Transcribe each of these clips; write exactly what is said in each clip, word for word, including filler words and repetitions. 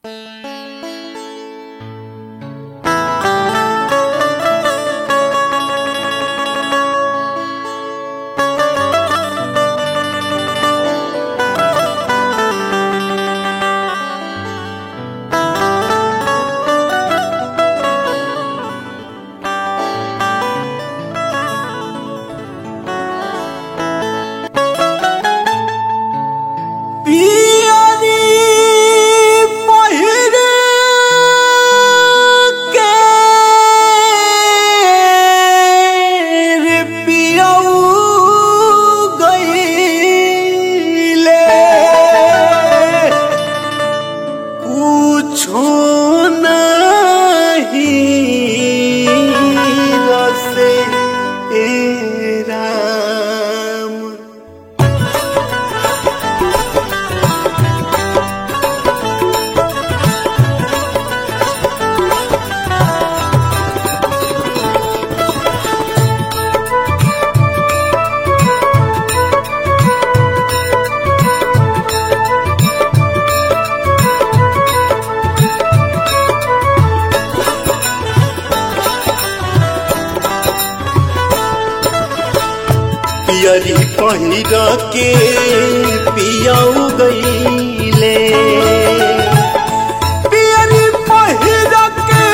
पियरी पहिरा के पियाऊ गईले, पियरी पहिरा के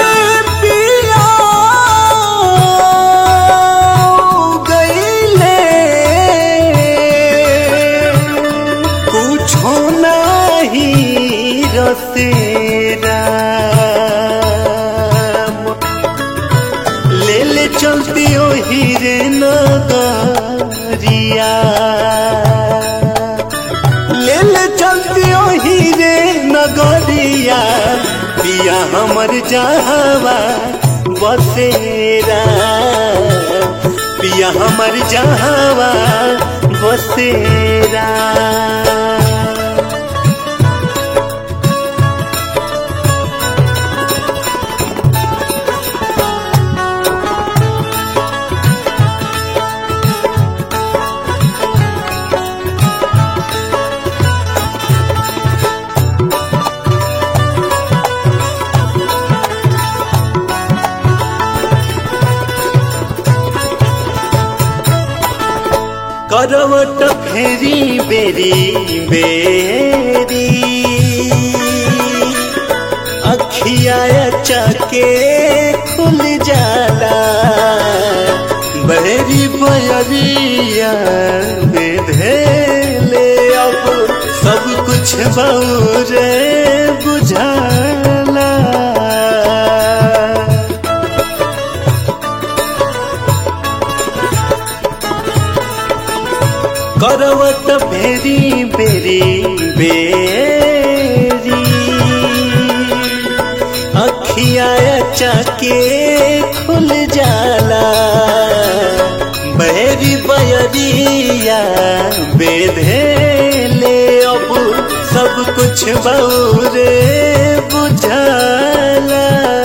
पियाऊ गईले, कुछो नहीं रसेरा ले ले चलती ओ हीरे नगरिया, ले ले चलती ओ हीरे नगरिया, पिया हमर जहावा बसेरा, पिया हमर जहावा बसेरा। करवट फेरी बेरी बेरी, अखिया चके खुल जाला, बहरी बयरिया बेधेले, अब सब कुछ बौरे बुझाला। करवट बेरी बेरी बेरी, अखिया चके खुल जाला, बहरी बयरिया बेधेले, अब सब कुछ बौरे बुझाला।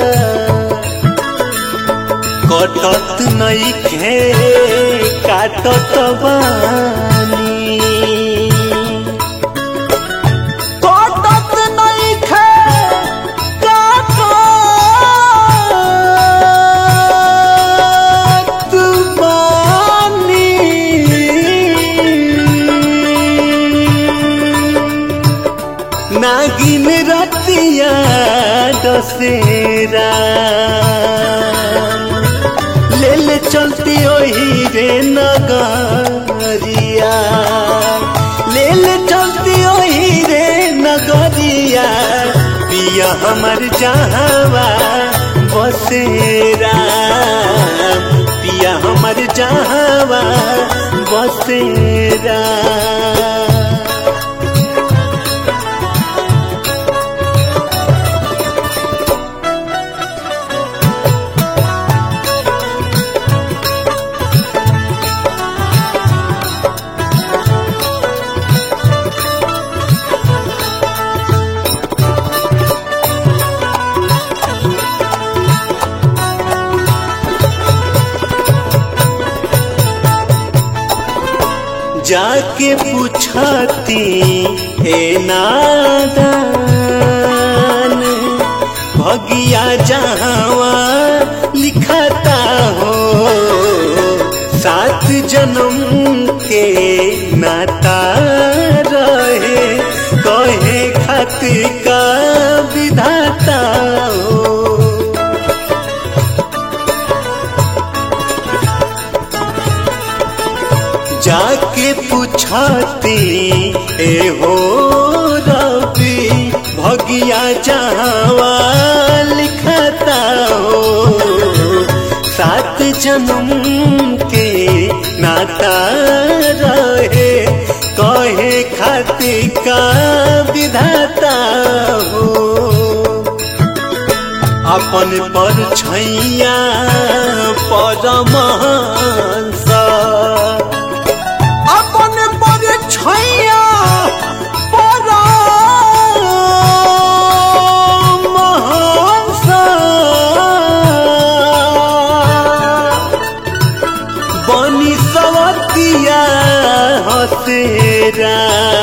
कटत नइखे काटत बानी, कटत नइखे काटत बानी, नागिन रतिया दसेरा, ले ले चलती ओ हीरे नगरिया, ले ले चलती ओ हीरे नगरिया, पिया हमर जहावा बसेरा, पिया हमर जहावा बसेरा। जाके पूछती हे नादान, का विधाता हो। जाके पूछती ए हो रबी भगिया जावा लिखता हो। सात जन्म के नाता रहे कहे खाती का विधाता हो। अपन पर छैया परमहंस अपन पर छैया परमहंस बनी सवतिया हसेरा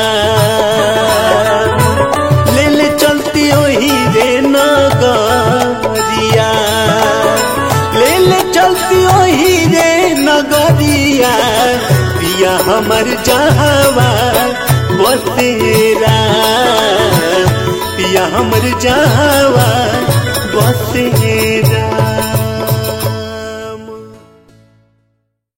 ले ले चलती वही रे नगरिया ले ले चलती वही रे नगरिया पिया हमर जहावा बसेरा पिया हमर जहावा बसेरा।